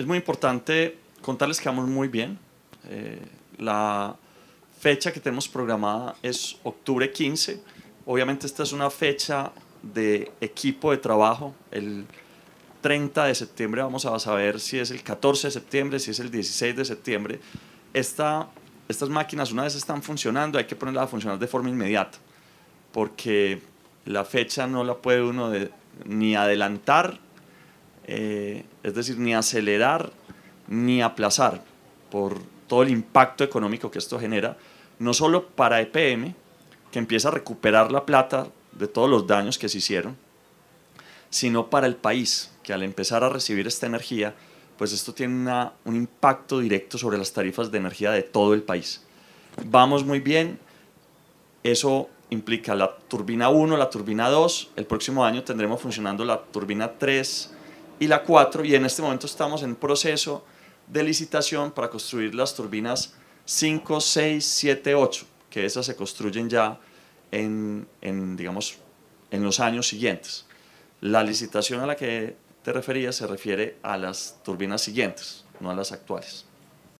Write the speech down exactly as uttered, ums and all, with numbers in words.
es muy importante contarles que vamos muy bien. Eh, la fecha que tenemos programada es octubre quince. Obviamente esta es una fecha de equipo de trabajo. El treinta de septiembre vamos a saber si es el catorce de septiembre, si es el dieciséis de septiembre. Esta, estas máquinas, una vez están funcionando, hay que ponerlas a funcionar de forma inmediata, porque la fecha no la puede uno de, ni adelantar, eh, es decir, ni acelerar, ni aplazar, por todo el impacto económico que esto genera, no solo para E P M, que empieza a recuperar la plata de todos los daños que se hicieron, sino para el país, que al empezar a recibir esta energía, pues esto tiene una, un impacto directo sobre las tarifas de energía de todo el país. Vamos muy bien, eso implica la turbina uno, la turbina dos, el próximo año tendremos funcionando la turbina tres y la cuatro, y en este momento estamos en proceso de licitación para construir las turbinas cinco, seis, siete, ocho, que esas se construyen ya en, en, digamos, en los años siguientes. La licitación a la que te referías se refiere a las turbinas siguientes, no a las actuales.